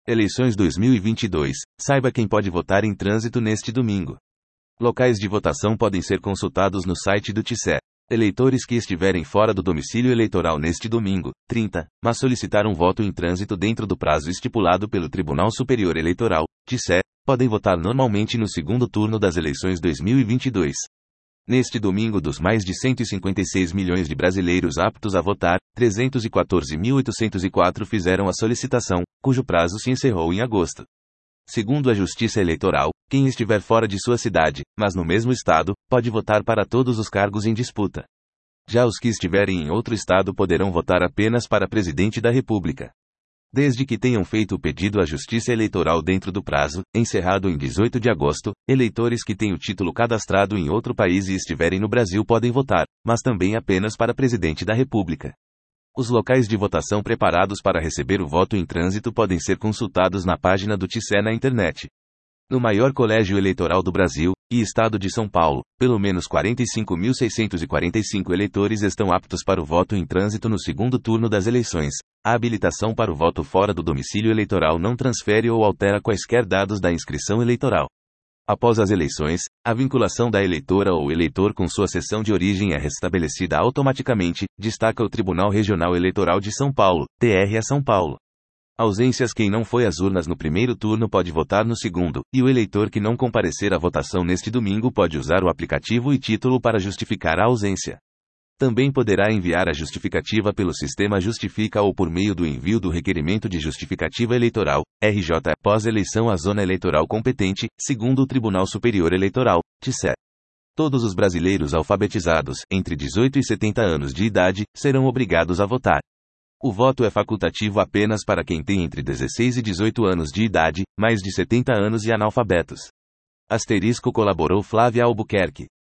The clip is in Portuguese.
Eleições 2022. Saiba quem pode votar em trânsito neste domingo. Locais de votação podem ser consultados no site do TSE. Eleitores que estiverem fora do domicílio eleitoral neste domingo, 30, mas solicitaram voto em trânsito dentro do prazo estipulado pelo Tribunal Superior Eleitoral, TSE, podem votar normalmente no segundo turno das eleições 2022. Neste domingo, dos mais de 156 milhões de brasileiros aptos a votar, 314.804 fizeram a solicitação, cujo prazo se encerrou em agosto. Segundo a Justiça Eleitoral, quem estiver fora de sua cidade, mas no mesmo estado, pode votar para todos os cargos em disputa. Já os que estiverem em outro estado poderão votar apenas para presidente da República. Desde que tenham feito o pedido à Justiça Eleitoral dentro do prazo, encerrado em 18 de agosto, eleitores que têm o título cadastrado em outro país e estiverem no Brasil podem votar, mas também apenas para presidente da República. Os locais de votação preparados para receber o voto em trânsito podem ser consultados na página do TSE na internet. No maior colégio eleitoral do Brasil, e Estado de São Paulo, pelo menos 45.645 eleitores estão aptos para o voto em trânsito no segundo turno das eleições. A habilitação para o voto fora do domicílio eleitoral não transfere ou altera quaisquer dados da inscrição eleitoral. Após as eleições, a vinculação da eleitora ou eleitor com sua seção de origem é restabelecida automaticamente, destaca o Tribunal Regional Eleitoral de São Paulo, TRE São Paulo. Ausências: quem não foi às urnas no primeiro turno pode votar no segundo, e o eleitor que não comparecer à votação neste domingo pode usar o aplicativo e título para justificar a ausência. Também poderá enviar a justificativa pelo sistema Justifica ou por meio do envio do requerimento de justificativa eleitoral, RJ, após eleição à zona eleitoral competente, segundo o Tribunal Superior Eleitoral, TSE. Todos os brasileiros alfabetizados, entre 18 e 70 anos de idade, serão obrigados a votar. O voto é facultativo apenas para quem tem entre 16 e 18 anos de idade, mais de 70 anos e analfabetos. Asterisco, colaborou Flávia Albuquerque.